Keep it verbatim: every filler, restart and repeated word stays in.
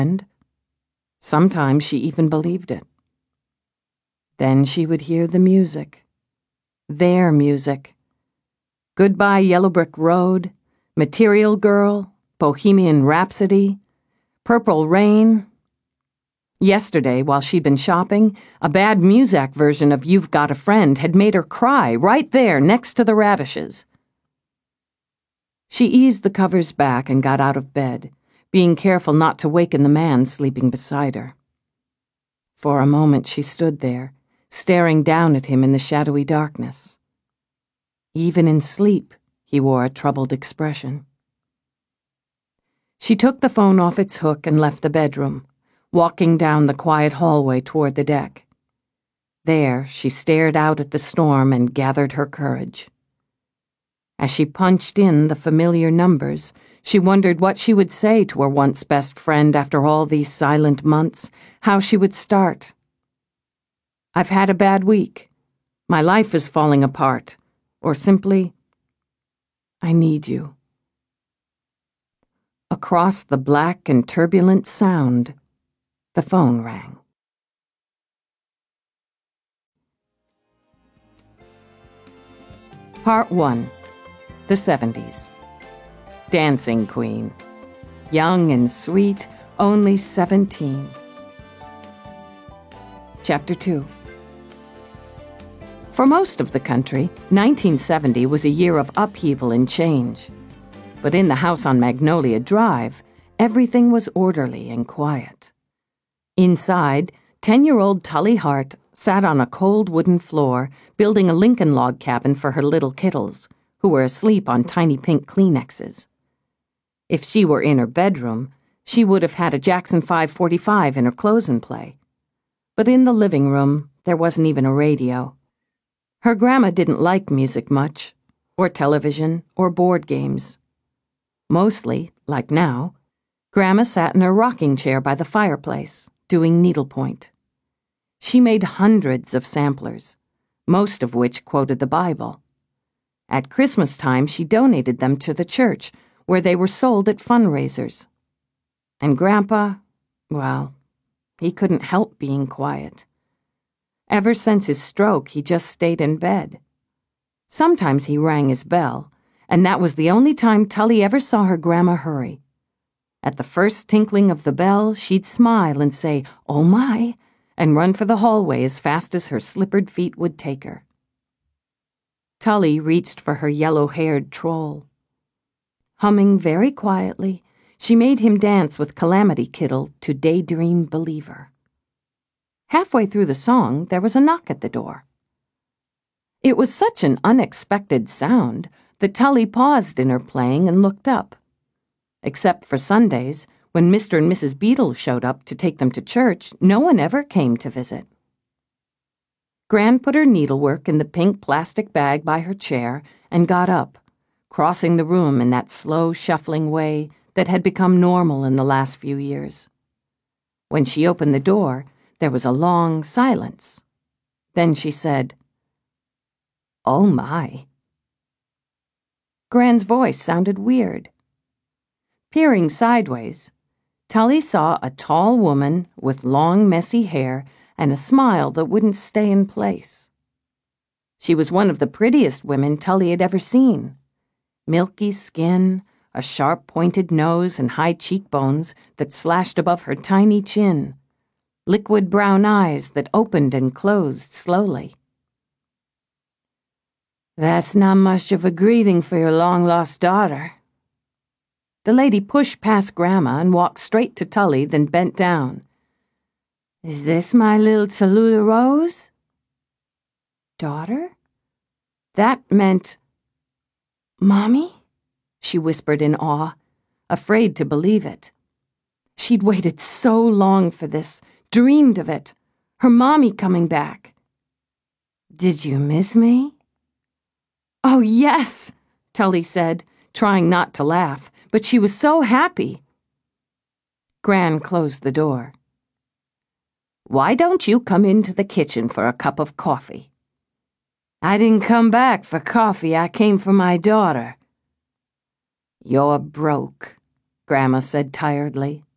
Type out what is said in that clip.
And sometimes she even believed it. Then she would hear the music. Their music. Goodbye Yellow Brick Road, Material Girl, Bohemian Rhapsody, Purple Rain. Yesterday, while she'd been shopping, a bad Muzak version of You've Got a Friend had made her cry right there next to the radishes. She eased the covers back and got out of bed, being careful not to waken the man sleeping beside her. For a moment she stood there, staring down at him in the shadowy darkness. Even in sleep, he wore a troubled expression. She took the phone off its hook and left the bedroom, walking down the quiet hallway toward the deck. There, she stared out at the storm and gathered her courage. As she punched in the familiar numbers, she wondered what she would say to her once best friend after all these silent months, how she would start. "I've had a bad week. My life is falling apart." Or simply, "I need you." Across the black and turbulent sound, the phone rang. Part one. The seventies. Dancing Queen. Young and sweet, only seventeen. Chapter two. For most of the country, nineteen seventy was a year of upheaval and change. But in the house on Magnolia Drive, everything was orderly and quiet. Inside, ten-year-old Tully Hart sat on a cold wooden floor, building a Lincoln log cabin for her little kittles, who were asleep on tiny pink Kleenexes. If she were in her bedroom, she would have had a Jackson five forty-five in her clothes-in play. But in the living room, there wasn't even a radio. Her grandma didn't like music much, or television, or board games. Mostly, like now, Grandma sat in her rocking chair by the fireplace, doing needlepoint. She made hundreds of samplers, most of which quoted the Bible. At Christmas time, she donated them to the church, where they were sold at fundraisers. And Grandpa, well, he couldn't help being quiet. Ever since his stroke, he just stayed in bed. Sometimes he rang his bell, and that was the only time Tully ever saw her grandma hurry. At the first tinkling of the bell, she'd smile and say, "Oh my," and run for the hallway as fast as her slippered feet would take her. Tully reached for her yellow-haired troll. Humming very quietly, she made him dance with Calamity Kittle to Daydream Believer. Halfway through the song, there was a knock at the door. It was such an unexpected sound that Tully paused in her playing and looked up. Except for Sundays, when Mister and Missus Beadle showed up to take them to church, no one ever came to visit. Gran put her needlework in the pink plastic bag by her chair and got up, crossing the room in that slow, shuffling way that had become normal in the last few years. When she opened the door, there was a long silence. Then she said, "Oh my." Gran's voice sounded weird. Peering sideways, Tully saw a tall woman with long, messy hair and a smile that wouldn't stay in place. She was one of the prettiest women Tully had ever seen. Milky skin, a sharp pointed nose and high cheekbones that slashed above her tiny chin. Liquid brown eyes that opened and closed slowly. "That's not much of a greeting for your long-lost daughter." The lady pushed past Grandma and walked straight to Tully, then bent down. "Is this my little Tallulah Rose?" "Daughter?" That meant, "Mommy?" she whispered in awe, afraid to believe it. She'd waited so long for this, dreamed of it, her mommy coming back. "Did you miss me?" "Oh, yes," Tully said, trying not to laugh, but she was so happy. Gran closed the door. "Why don't you come into the kitchen for a cup of coffee?" "I didn't come back for coffee, I came for my daughter." "You're broke," Grandma said tiredly.